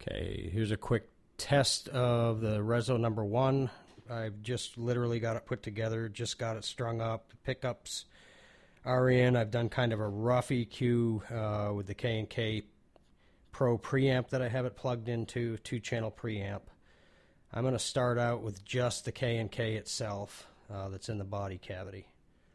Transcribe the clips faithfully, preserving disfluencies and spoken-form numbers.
Okay, here's a quick test of the Rezo number one. I've just literally got it put together, just got it strung up. The pickups are in. I've done kind of a rough E Q uh, with the K and K Pro preamp that I have it plugged into, two-channel preamp. I'm going to start out with just the K and K itself uh, that's in the body cavity.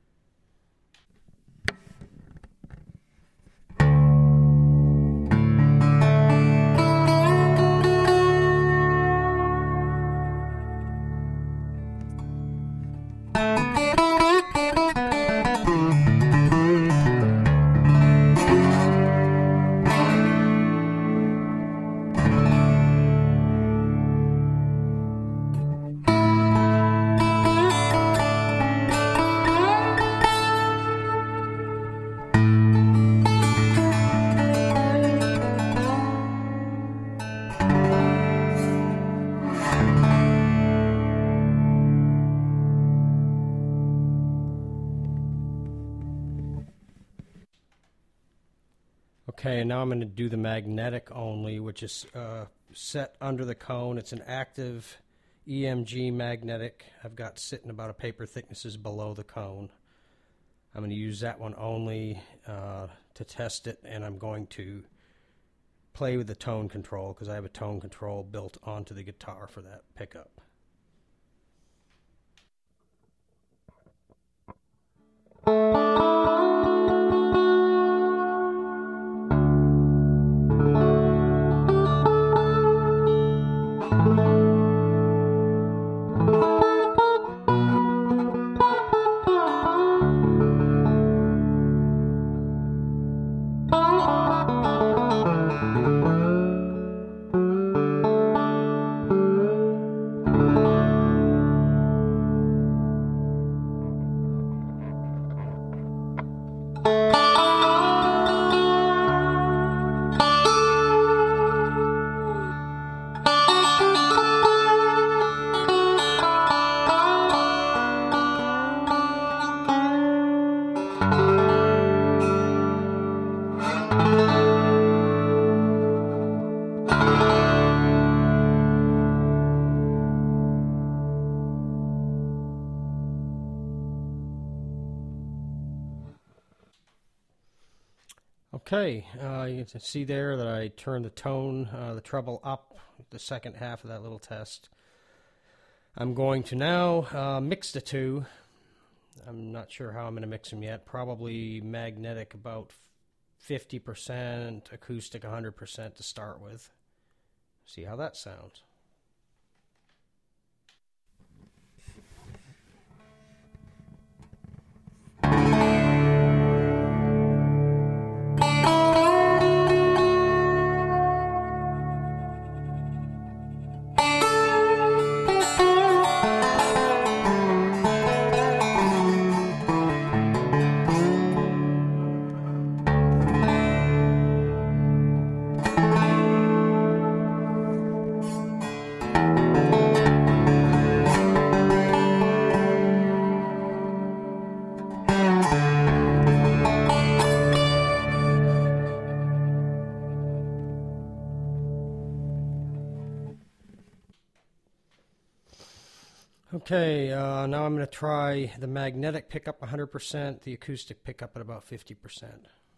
Okay, and now I'm going to do the magnetic only, which is uh, set under the cone. It's an active E M G magnetic. I've got sitting about a paper thicknesses below the cone. I'm going to use that one only uh, to test it, and I'm going to play with the tone control because I have a tone control built onto the guitar for that pickup. Okay, uh, you can see there that I turned the tone, uh, the treble up, the second half of that little test. I'm going to now uh, mix the two. I'm not sure how I'm going to mix them yet. Probably magnetic about fifty percent, acoustic one hundred percent to start with. See how that sounds. Okay, uh, now I'm going to try the magnetic pickup one hundred percent, the acoustic pickup at about fifty percent.